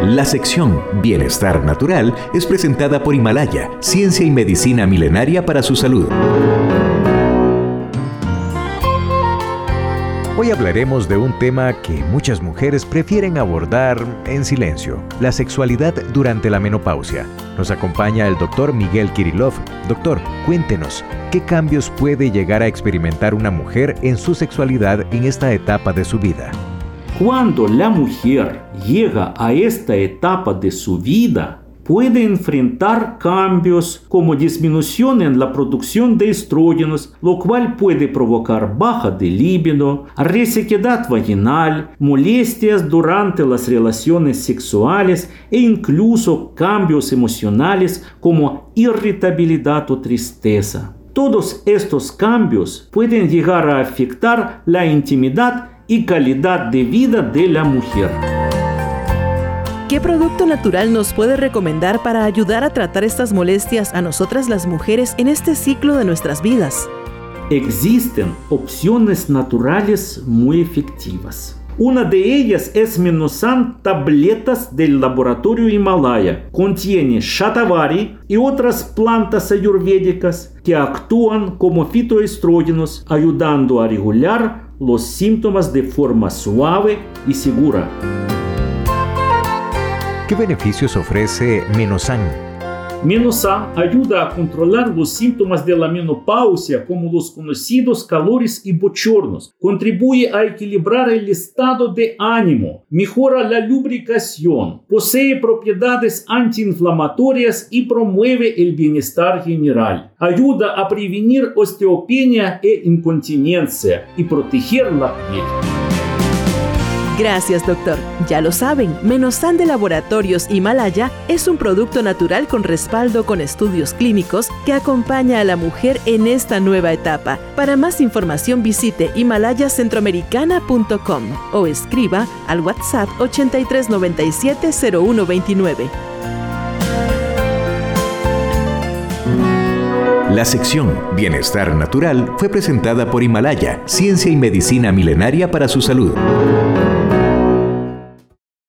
La sección Bienestar Natural es presentada por Himalaya, ciencia y medicina milenaria para su salud. Hoy hablaremos de un tema que muchas mujeres prefieren abordar en silencio: la sexualidad durante la menopausia. Nos acompaña el doctor Miguel Kirillov. Doctor, cuéntenos, ¿qué cambios puede llegar a experimentar una mujer en su sexualidad en esta etapa de su vida? Cuando la mujer llega a esta etapa de su vida, puede enfrentar cambios como disminución en la producción de estrógenos, lo cual puede provocar baja de libido, resequedad vaginal, molestias durante las relaciones sexuales e incluso cambios emocionales como irritabilidad o tristeza. Todos estos cambios pueden llegar a afectar la intimidad y calidad de vida de la mujer. ¿Qué producto natural nos puede recomendar para ayudar a tratar estas molestias a nosotras las mujeres en este ciclo de nuestras vidas? Existen opciones naturales muy efectivas. Una de ellas es Menosan tabletas del laboratorio Himalaya. Contiene shatavari y otras plantas ayurvédicas que actúan como fitoestrógenos, ayudando a regular los síntomas de forma suave y segura. ¿Qué beneficios ofrece Menosan? Menosan ayuda a controlar los síntomas de la menopausia, como los conocidos calores y bochornos. Contribuye a equilibrar el estado de ánimo, mejora la lubricación, posee propiedades antiinflamatorias y promueve el bienestar general. Ayuda a prevenir osteopenia e incontinencia y proteger la piel. Gracias, doctor. Ya lo saben, Menosan de Laboratorios Himalaya es un producto natural con respaldo con estudios clínicos que acompaña a la mujer en esta nueva etapa. Para más información visite himalayacentroamericana.com o escriba al WhatsApp 8397-0129. La sección Bienestar Natural fue presentada por Himalaya, ciencia y medicina milenaria para su salud.